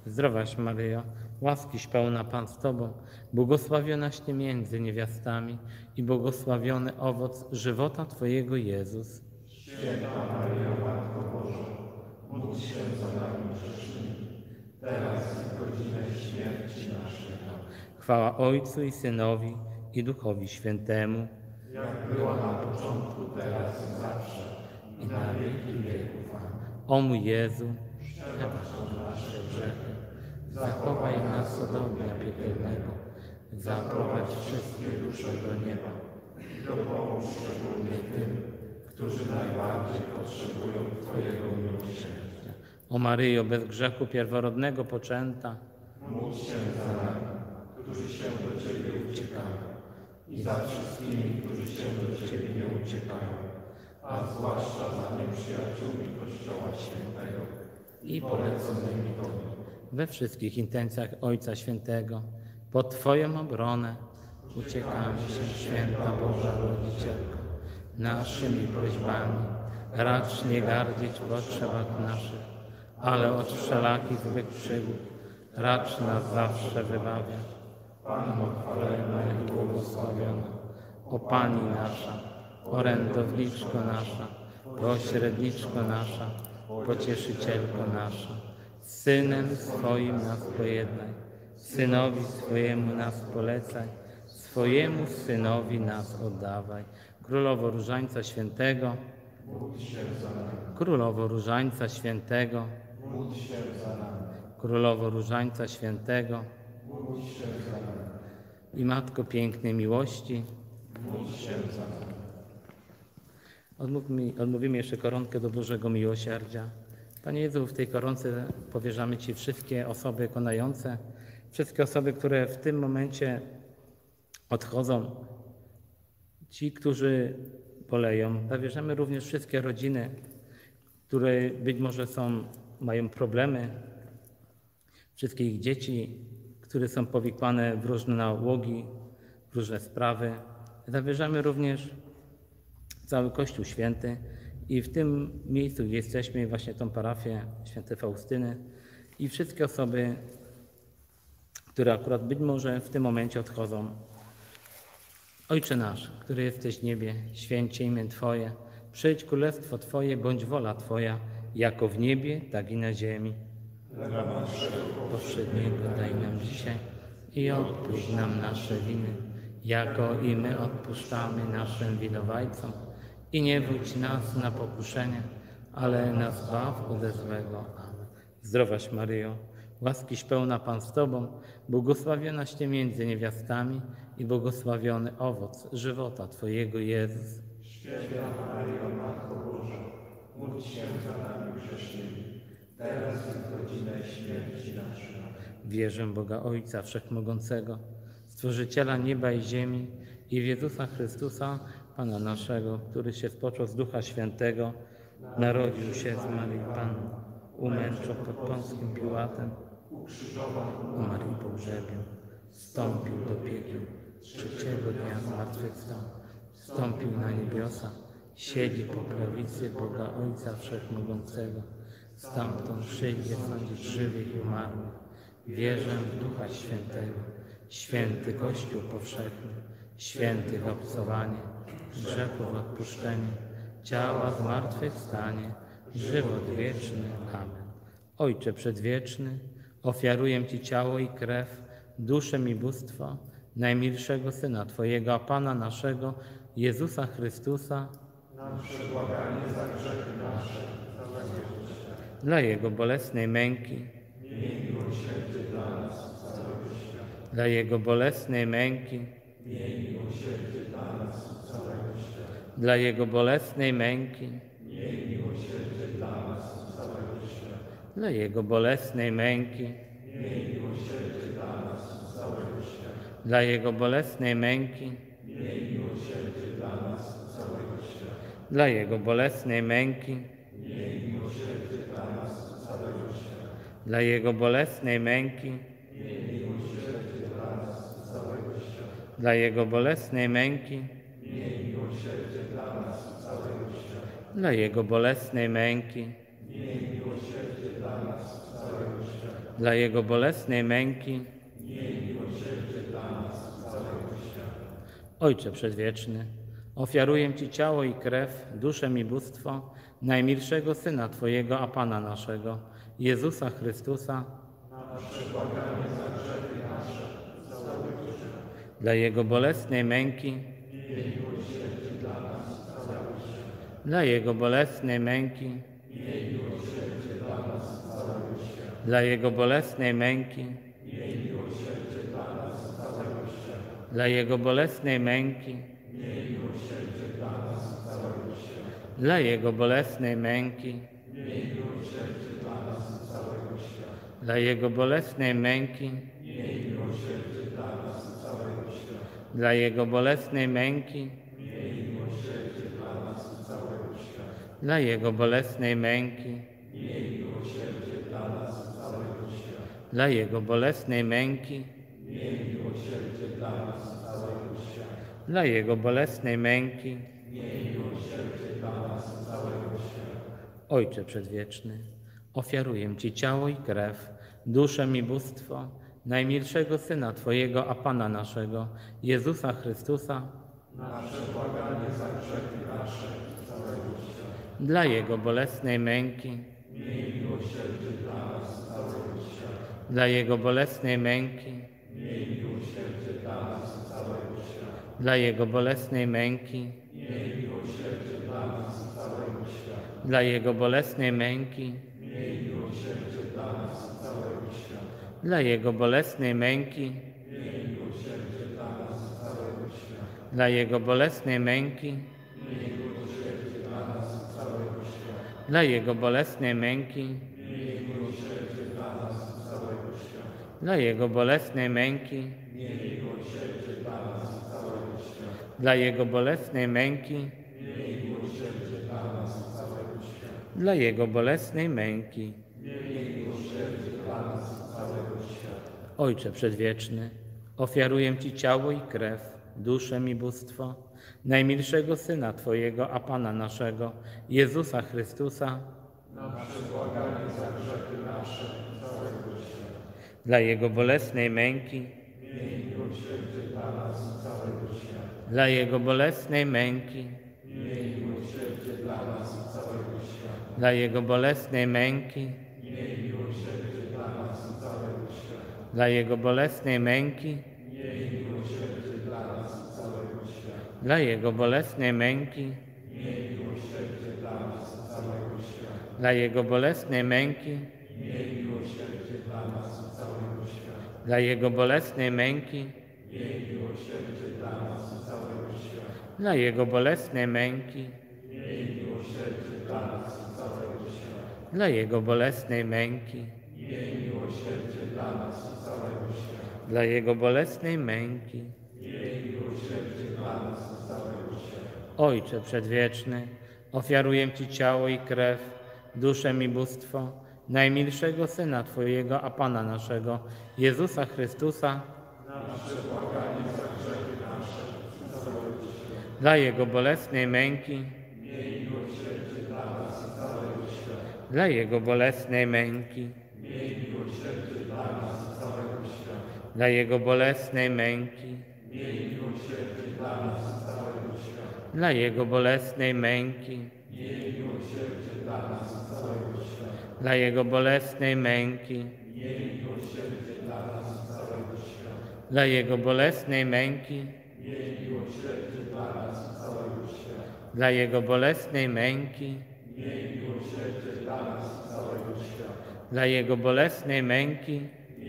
Zdrowaś Maryjo, łaskiś pełna Pan z Tobą, błogosławionaś Ty między niewiastami i błogosławiony owoc żywota Twojego Jezus. Święta Maryjo, Matko Boża, módl się za nami grzesznymi, teraz i w godzinę śmierci naszej. Chwała Ojcu i Synowi i Duchowi Świętemu. Jak była na początku, teraz i zawsze, i na wieki wieków. Amen. O mój Jezu, Przebacz nasze grzechy, zachowaj nas od ognia piekielnego, zaprowadź wszystkie dusze do nieba. dopomóż szczególnie tym, którzy najbardziej potrzebują Twojego miłosierdzia. O Maryjo, bez grzechu pierworodnego poczęta, Módl się za nami, którzy się do Ciebie uciekają, i za wszystkimi, którzy się do Ciebie nie uciekają, a zwłaszcza za nieprzyjaciółmi Kościoła Świętego i poleconymi Tobie. We wszystkich intencjach Ojca Świętego, pod Twoją obronę uciekamy się, Święta Boża Rodzicielko, naszymi prośbami. Racz nie gardzić w potrzebach naszych, ale od wszelakich złych przygód racz nas zawsze wybawiać. Panno chwalebna i błogosławiona, O Pani nasza, orędowniczko nasza, pośredniczko nasza, pocieszycielko nasza, z Synem swoim nas pojednaj, Synowi swojemu nas polecaj, swojemu Synowi nas oddawaj. Królowo Różańca Świętego, módl się za nami, Królowo Różańca Świętego, módl się za nami, Królowo Różańca Świętego módl się za nami, i Matko Pięknej Miłości, módl się za nami. Odmówmy, odmówimy jeszcze koronkę do Bożego Miłosierdzia. Panie Jezu, w tej koronce powierzamy Ci wszystkie osoby konające, wszystkie osoby, które w tym momencie odchodzą, ci, którzy boleją. Zawierzamy również wszystkie rodziny, które być może są, mają problemy, wszystkie ich dzieci, które są powikłane w różne nałogi, w różne sprawy. Zawierzamy również cały Kościół Święty i w tym miejscu, gdzie jesteśmy, właśnie tą parafię Świętej Faustyny i wszystkie osoby, które akurat być może w tym momencie odchodzą. Ojcze nasz, który jesteś w niebie, święcie imię Twoje, przyjdź królestwo Twoje, bądź wola Twoja, jako w niebie, tak i na ziemi. Chleba naszego Powszedniego daj nam dzisiaj i odpuść nam nasze winy, jako i my odpuszczamy naszym winowajcom. I nie wódź nas na pokuszenie, ale nas zbaw ode złego. Amen. Zdrowaś Maryjo, łaskiś pełna Pan z Tobą, błogosławionaś Ty między niewiastami i błogosławiony owoc żywota Twojego Jezus. Święta Maryjo, Matko Boża, módl się za nami grzesznymi, teraz i w godzinę śmierci naszej. Wierzę w Boga Ojca Wszechmogącego, Stworzyciela nieba i ziemi i w Jezusa Chrystusa, Pana naszego, który się spoczął z Ducha Świętego, narodził się z Maryi Panny, umęczał pod Pąckim Piłatem, umarł i pogrzebił, wstąpił do piekieł, trzeciego dnia zmartwychwstał, wstąpił na niebiosa, siedzi po prawicy Boga Ojca Wszechmogącego, stamtąd przyjdzie sądzić żywych i umarłych. Wierzę w Ducha Świętego, święty Kościół powszechny, świętych obcowanie, grzechów odpuszczenie, ciała zmartwychwstanie, żywot wieczny. Amen. Ojcze Przedwieczny, ofiaruję Ci ciało i krew, duszę i bóstwo najmilszego Syna Twojego, a Pana naszego, Jezusa Chrystusa, dla Jego bolesnej męki, dla Jego bolesnej męki, dla Jego bolesnej męki, dla Jego bolesnej męki, dla Jego bolesnej męki, dla Jego bolesnej męki, dla Jego bolesnej męki, dla Jego bolesnej męki, dla Jego bolesnej męki, dla Jego bolesnej męki, Ojcze Przedwieczny, ofiaruję Ci ciało i krew, duszę i bóstwo najmilszego Syna Twojego, a Pana naszego, Jezusa Chrystusa, dla Jego bolesnej męki, dla Jego bolesnej męki, dla Jego bolesnej męki, dla Jego bolesnej męki, dla Jego bolesnej męki, dla Jego bolesnej męki, dla Jego bolesnej męki, dla Jego bolesnej męki, dla Jego bolesnej męki, dla Jego bolesnej męki. Ojcze Przedwieczny, ofiaruję Ci ciało i krew, duszę i bóstwo najmilszego Syna Twojego, a Pana naszego, Jezusa Chrystusa, dla Jego bolesnej męki, dla Jego bolesnej męki, dla Jego bolesnej męki, dla Jego bolesnej męki, dla Jego bolesnej męki, dla Jego bolesnej męki, dla Jego bolesnej męki, dla Jego bolesnej męki, dla Jego bolesnej męki, dla Jego bolesnej męki. Ojcze Przedwieczny, ofiaruję Ci ciało i krew, duszę i bóstwo najmilszego Syna Twojego, a Pana naszego, Jezusa Chrystusa, dla Jego bolesnej męki, dla Jego bolesnej męki, dla Jego bolesnej męki, dla Jego bolesnej męki, dla Jego bolesnej męki, dla Jego bolesnej męki, dla Jego bolesnej męki, dla Jego bolesnej męki, dla Jego bolesnej męki, dla Jego bolesnej męki. Ojcze Przedwieczny, ofiaruję Ci ciało i krew, duszę i bóstwo najmilszego Syna Twojego, a Pana naszego, Jezusa Chrystusa, dla Jego bolesnej męki, dla Jego bolesnej męki, dla Jego bolesnej męki, dla Jego bolesnej męki, dla Jego bolesnej męki, dla Jego bolesnej męki, dla Jego bolesnej męki, dla Jego bolesnej męki,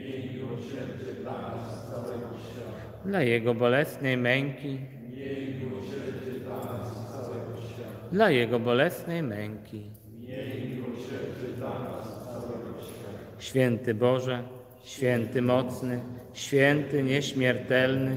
dla Jego bolesnej męki, dla Jego bolesnej męki. Święty Boże, święty mocny, święty nieśmiertelny,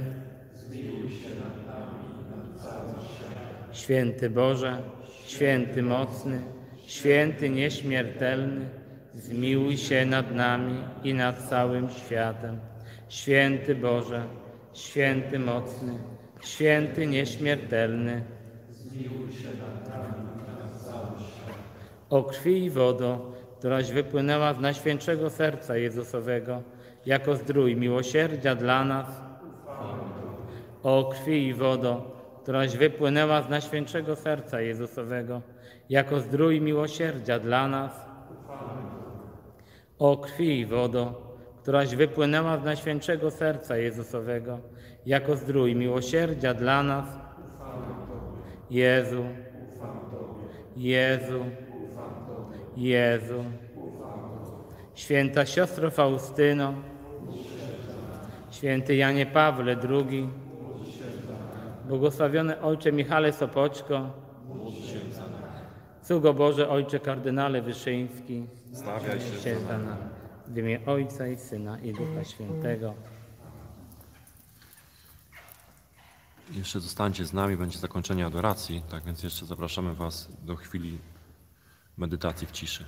święty Boże, święty mocny, święty nieśmiertelny, zmiłuj się nad nami i nad całym światem. Święty Boże, święty mocny, święty nieśmiertelny, zmiłuj się nad nami i nad całym światem. O krwi i wodo któraś wypłynęła z Najświętszego Serca Jezusowego, jako zdrój miłosierdzia dla nas. O krwi i wodo, któraś wypłynęła z Najświętszego Serca Jezusowego, jako zdrój miłosierdzia dla nas. O krwi i wodo, któraś wypłynęła z Najświętszego Serca Jezusowego, jako zdrój miłosierdzia dla nas. Jezu, Jezu, Jezu. Święta siostro Faustyno, święty Janie Pawle drugi, błogosławiony ojcze Michale Sopoćko, Sługo Boże ojcze kardynale Wyszyński, Stawiaj się się za za nami. nami. W imię Ojca i Syna i Ducha Świętego. Jeszcze zostańcie z nami, będzie zakończenie adoracji, tak więc jeszcze zapraszamy Was do chwili medytacji w ciszy.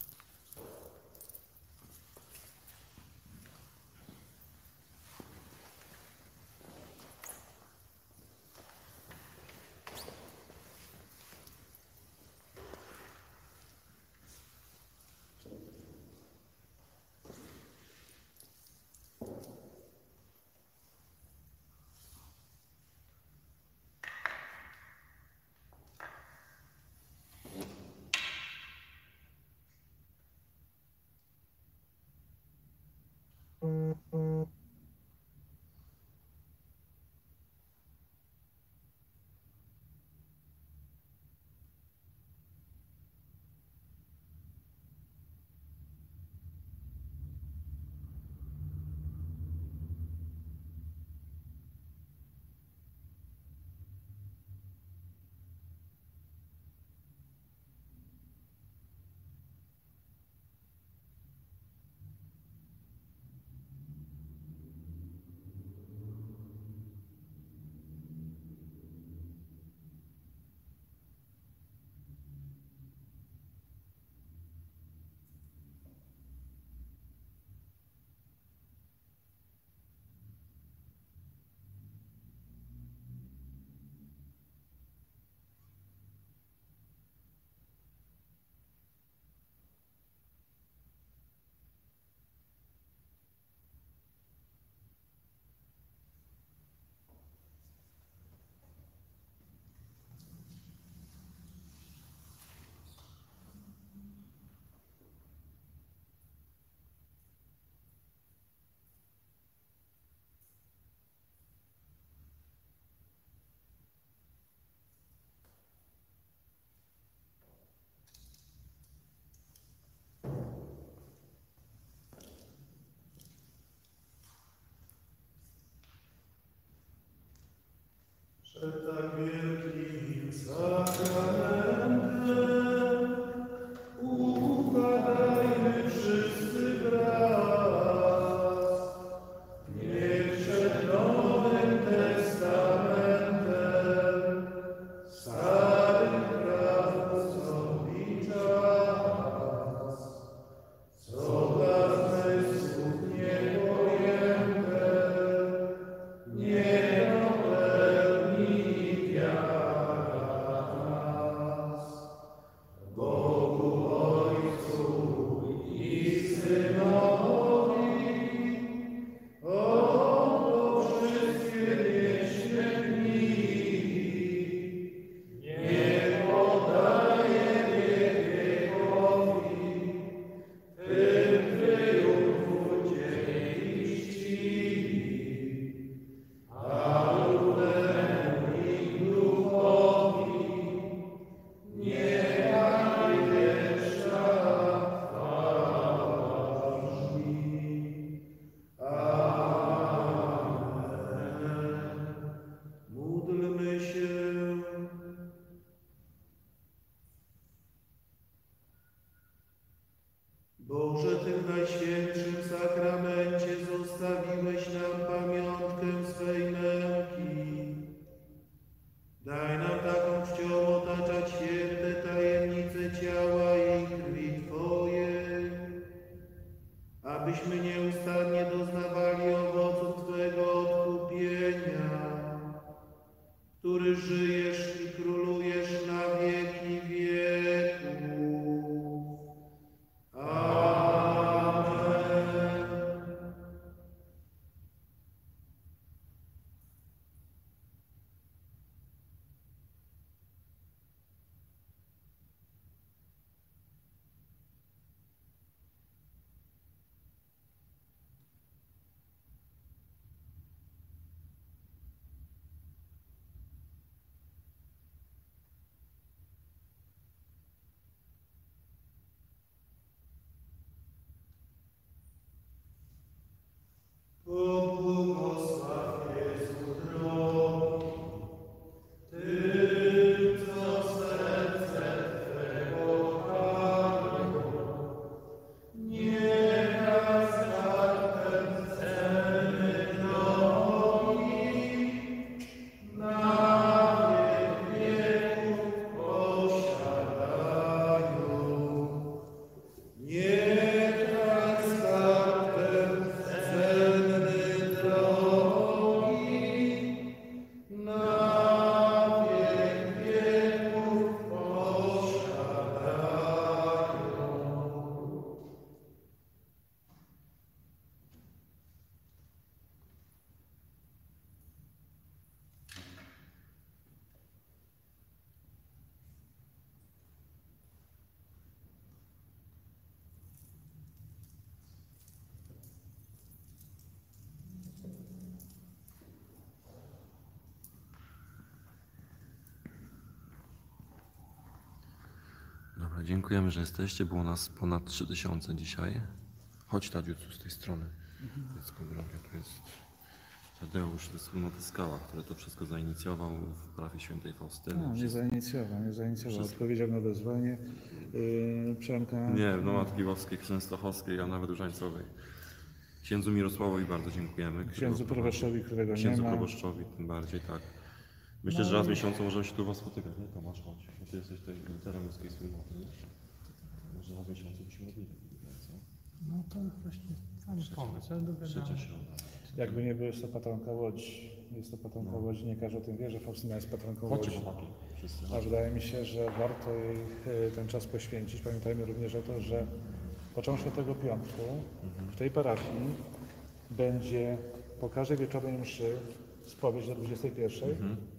Przed tak wielkim sakramentem układajmy wszyscy wraz. Niech przed Nowym Testamentem starych praw zrobi czas, co dla zmysłów niepojęte, nie módlmy się. Boże, Ty w Najświętszym Sakramencie zostawiłeś nam pamiątkę swej męki. Daj nam taką czcią otaczać święte tajemnice ciała i krwi Twojej, abyśmy nieustannie doznawali owoców Twego odkupienia, który żyjesz i królujesz na wieki wieków. Dziękujemy, że jesteście. Było nas ponad trzy tysiące dzisiaj. Chodź, Tadziu, z tej strony. Dziecko drogie, tu jest Tadeusz ze wspólnoty Skała, który to wszystko zainicjował w parafii świętej Faustyny. No, nie zainicjował, nie zainicjował. Wszystko. Odpowiedział na wezwanie yy, Przemka. Nie, no Matki Boskiej, Częstochowskiej, a nawet Różańcowej. Księdzu Mirosławowi bardzo dziękujemy. którego Księdzu proboszczowi, którego nie Księdzu ma. proboszczowi tym bardziej, tak. Myślę, No że raz w i- miesiącu możemy się tu was spotykać, nie? Tomasz, chodź. Bo ty jesteś tutaj liderem ludzkiej wspólnoty, nie? Może raz w miesiącu byśmy robili, co? No to właśnie fajny pomysł, ale dogadamy. Trzecia środa. Jakby nie było, jest to patronka Łodzi. Jest to patronka Łodzi, nie każdy o tym wie, że Faustyna jest patronką Chodźcie, Łodzi. chłopaki, wszyscy. A wydaje mi się, że warto jej e, ten czas poświęcić. Pamiętajmy również o to, że począwszy od tego piątku w tej parafii będzie po każdej wieczornej mszy spowiedź do dwudziestej pierwszej,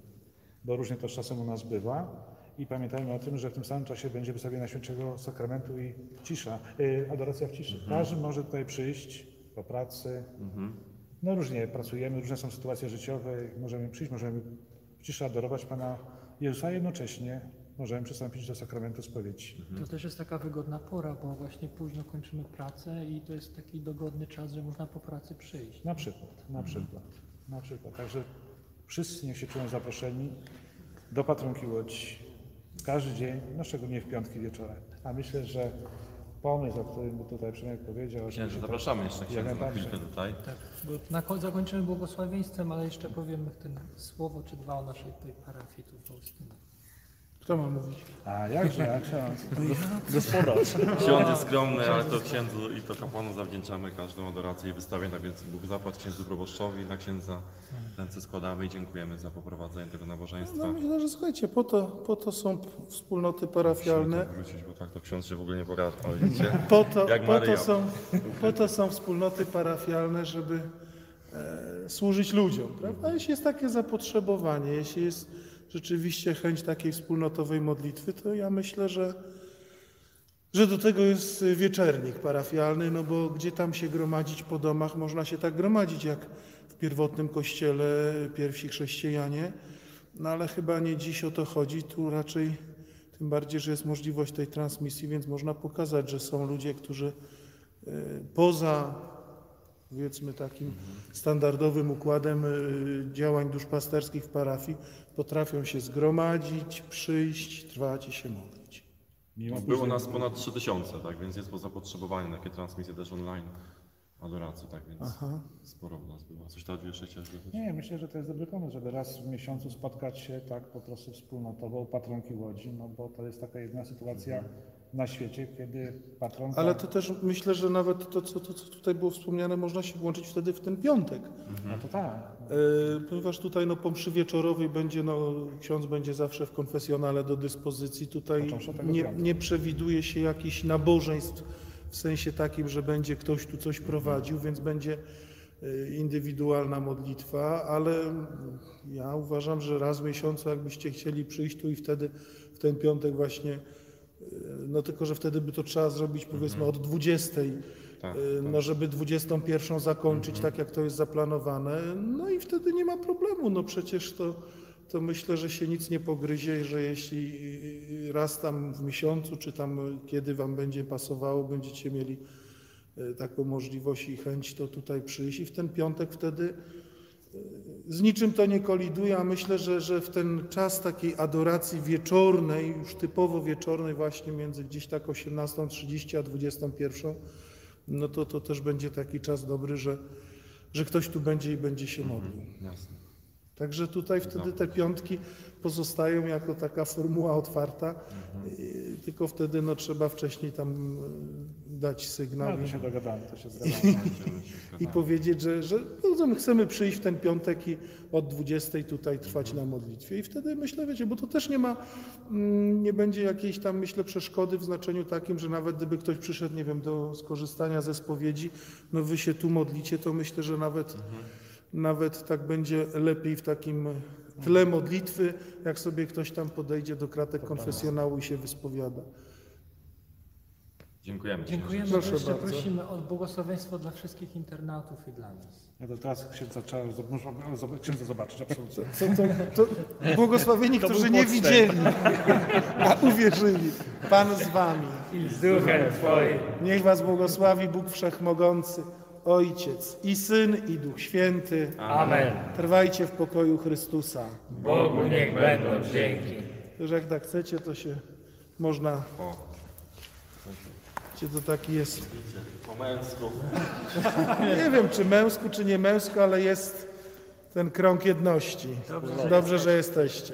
bo różnie to z czasem u nas bywa. I pamiętajmy o tym, że w tym samym czasie będzie wystawienia Świętego Sakramentu i cisza, e, adoracja w ciszy. Każdy może tutaj przyjść po pracy. No różnie pracujemy, różne są sytuacje życiowe. Możemy przyjść, możemy w ciszy adorować Pana Jezusa, a jednocześnie możemy przystąpić do sakramentu spowiedzi. To też jest taka wygodna pora, bo właśnie późno kończymy pracę i to jest taki dogodny czas, że można po pracy przyjść. Na przykład, na przykład, na przykład. Także wszyscy niech się czują zaproszeni do patronki Łodzi. Każdy dzień, no szczególnie w piątki wieczorem. A myślę, że pomysł, o którym tutaj Przemek powiedział... Księże, oczywiście zapraszamy jeszcze jak księdza na najbardziej. chwilkę tutaj. Tak, bo na, ko- zakończymy błogosławieństwem, ale jeszcze powiemy ten słowo czy dwa o naszej tej parafii tu w Faustynie. Kto ma mówić? A jakże, jak ksiądz? Gospodarz. Ksiądz jest skromny, ale to księdzu i to kapłanu zawdzięczamy każdą adorację i wystawię, tak więc Bóg zapłać księdzu proboszczowi, na księdza ręce składamy i dziękujemy za poprowadzenie tego nabożeństwa. No myślę, że słuchajcie, po to, po to są wspólnoty parafialne. Musimy to wrócić, bo tak to ksiądz się w ogóle nie pogada. O, widzicie? Po to, Jak po, Maryja. to są, po to są wspólnoty parafialne, żeby e, służyć ludziom. Prawda? Jeśli jest takie zapotrzebowanie, jeśli jest rzeczywiście chęć takiej wspólnotowej modlitwy, to ja myślę, że, że do tego jest wieczernik parafialny, no bo gdzie tam się gromadzić po domach, można się tak gromadzić jak w pierwotnym kościele pierwsi chrześcijanie, no ale chyba nie dziś o to chodzi, tu raczej tym bardziej, że jest możliwość tej transmisji, więc można pokazać, że są ludzie, którzy e, poza powiedzmy takim standardowym układem e, działań duszpasterskich w parafii potrafią się zgromadzić, przyjść, trwać i się modlić. Mimo Było później- nas ponad trzy tysiące, tak więc jest po zapotrzebowanie na takie transmisje też online adoracji, tak więc Aha. sporo nas było. Coś tam jeszcze chciałeś dodać? Nie, myślę, że to jest dobry pomysł, żeby raz w miesiącu spotkać się tak po prostu wspólnotowo u patronki Łodzi, no bo to jest taka jedna sytuacja na świecie, kiedy patronka... Ale to też myślę, że nawet to, co, to, co tutaj było wspomniane, można się włączyć wtedy w ten piątek. No to tak. E, ponieważ tutaj no, po mszy wieczorowej będzie, no, ksiądz będzie zawsze w konfesjonale do dyspozycji. Tutaj Począwszy od tego nie, piątku. nie przewiduje się jakichś nabożeństw w sensie takim, że będzie ktoś tu coś prowadził, więc będzie e, indywidualna modlitwa, ale ja uważam, że raz w miesiącu jakbyście chcieli przyjść tu i wtedy w ten piątek właśnie, e, no tylko, że wtedy by to trzeba zrobić powiedzmy od dwudziestej. Tak, Y, No, żeby dwudziestą pierwszą zakończyć tak, jak to jest zaplanowane, no i wtedy nie ma problemu. No przecież to, to myślę, że się nic nie pogryzie, że jeśli y, raz tam w miesiącu, czy tam kiedy wam będzie pasowało, będziecie mieli y, taką możliwość i chęć, to tutaj przyjść i w ten piątek wtedy y, z niczym to nie koliduje, a myślę, że, że w ten czas takiej adoracji wieczornej, już typowo wieczornej właśnie między gdzieś tak osiemnastą trzydzieści a dwudziestą pierwszą, no to to też będzie taki czas dobry, że, że ktoś tu będzie i będzie się modlił. Jasne. Także tutaj wtedy te piątki pozostają jako taka formuła otwarta, i tylko wtedy no, trzeba wcześniej tam e, dać sygnał No, to i, się dogadamy, to się zgadzamy. i powiedzieć, że, że no, chcemy przyjść w ten piątek i od dwudziestej tutaj trwać na modlitwie. I wtedy myślę, wiecie, bo to też nie ma, mm, nie będzie jakiejś tam, myślę, przeszkody w znaczeniu takim, że nawet gdyby ktoś przyszedł, nie wiem, do skorzystania ze spowiedzi, no wy się tu modlicie, to myślę, że nawet, nawet tak będzie lepiej w takim tle modlitwy, jak sobie ktoś tam podejdzie do kratek konfesjonału i się wyspowiada. Dziękujemy. Dziękujemy. Proszę Jeszcze bardzo. prosimy o błogosławieństwo dla wszystkich internautów i dla nas. Ja to teraz księdza trzeba, muszę księdza zobaczyć, absolutnie. To, to, to błogosławieni, To którzy był nie podstęp. widzieli, a uwierzyli. Pan z wami. I z duchem Twoim. Niech was błogosławi Bóg Wszechmogący, Ojciec i Syn i Duch Święty. Amen. Trwajcie w pokoju Chrystusa. Bogu niech będą dzięki. Że jak tak chcecie, to się można... Gdzie to taki jest? Po męsku. Nie wiem, czy męsku, czy nie męsku, ale jest ten krąg jedności. Dobrze, że jesteście.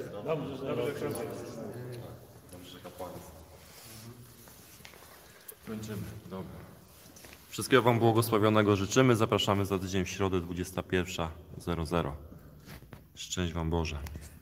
Kończymy. Dobra. Wszystkiego Wam błogosławionego życzymy. Zapraszamy za tydzień w środę dwudziestą pierwszą. Szczęść Wam Boże.